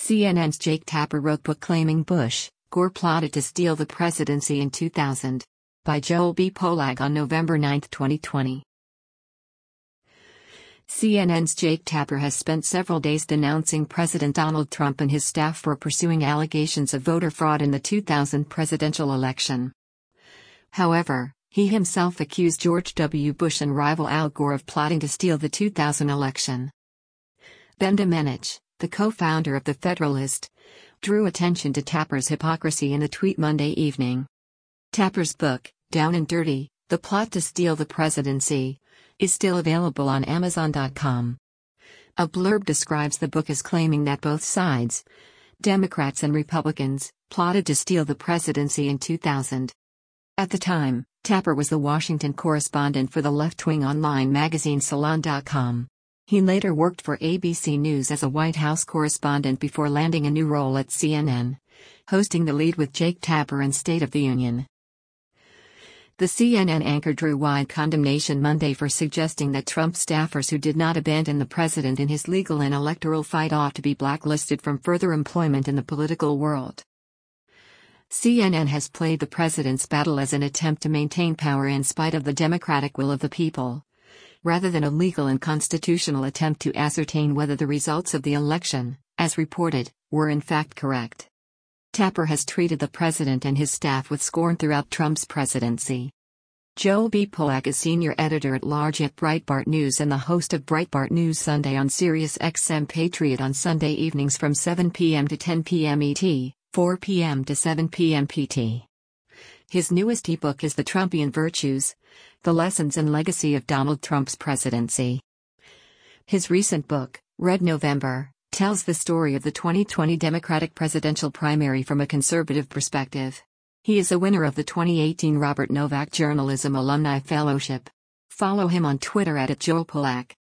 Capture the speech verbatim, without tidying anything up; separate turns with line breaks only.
C N N's Jake Tapper wrote book claiming Bush, Gore plotted to steal the presidency in two thousand. By Joel B. Pollack on November ninth, twenty twenty. C N N's Jake Tapper has spent several days denouncing President Donald Trump and his staff for pursuing allegations of voter fraud in the two thousand presidential election. However, he himself accused George W. Bush and rival Al Gore of plotting to steal the two thousand election. Ben Domenech, the co-founder of The Federalist, drew attention to Tapper's hypocrisy in a tweet Monday evening. Tapper's book, Down and Dirty: The Plot to Steal the Presidency, is still available on Amazon dot com. A blurb describes the book as claiming that both sides, Democrats and Republicans, plotted to steal the presidency in two thousand. At the time, Tapper was the Washington correspondent for the left-wing online magazine Salon dot com. He later worked for A B C News as a White House correspondent before landing a new role at C N N, hosting The Lead with Jake Tapper and State of the Union. The C N N anchor drew wide condemnation Monday for suggesting that Trump staffers who did not abandon the president in his legal and electoral fight ought to be blacklisted from further employment in the political world. C N N has played the president's battle as an attempt to maintain power in spite of the democratic will of the people, rather than a legal and constitutional attempt to ascertain whether the results of the election, as reported, were in fact correct. Tapper has treated the president and his staff with scorn throughout Trump's presidency. Joel B. Pollack is senior editor-at-large at Breitbart News and the host of Breitbart News Sunday on Sirius X M Patriot on Sunday evenings from seven p m to ten p m E T, four p m to seven p m P T. His newest ebook is The Trumpian Virtues: The Lessons and Legacy of Donald Trump's Presidency. His recent book, Red November, tells the story of the twenty twenty Democratic presidential primary from a conservative perspective. He is a winner of the twenty eighteen Robert Novak Journalism Alumni Fellowship. Follow him on Twitter at, at Joel Pollack.